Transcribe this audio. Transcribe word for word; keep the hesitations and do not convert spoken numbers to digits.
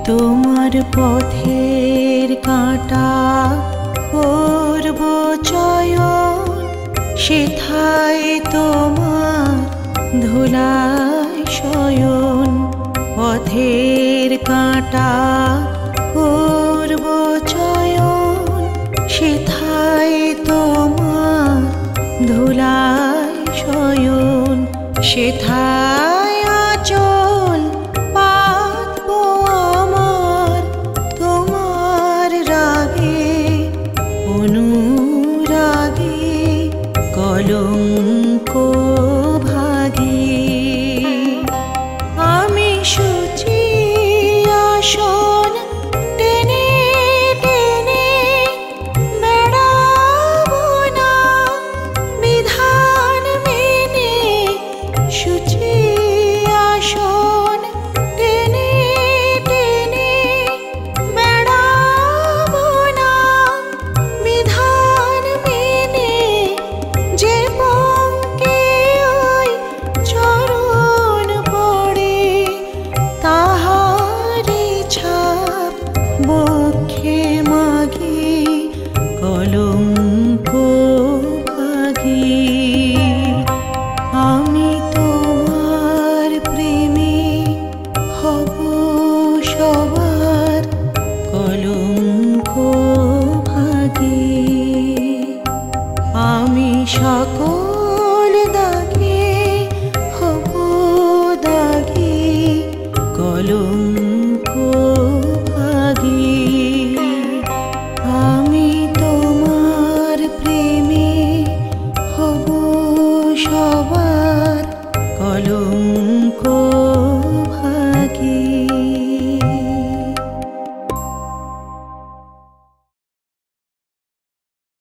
তোমার পথের কাঁটা করব চয়ন, সেথায় তোমার ধুলায় শয়ন। পথের কাঁটা করব চয়ন, সেথায় তোমার ধুলায় শয়ন। সেথায় আঁচল পাতবো আমার তোমার রাগে অনুরাগে, কলঙ্ক ভাগে। আমি শুচি আসন টেনে টেনে বেড়াবো না বিধান মেনে। শুচি আসন টেনে টেনে বেড়াবো না বিধান মেনে। যে পঙ্কে ওই চরণ পড়ে, তাহারি ছাপ বক্ষে মাগে, কলঙ্ক ভাগে। আমি তোমার প্রেমে হব সবার কলঙ্ক ভাগে। আমি সকল দাগে হব দাগে, কলঙ্ক ভাগে। আমি তোমার প্রেমে হব সবার কলঙ্ক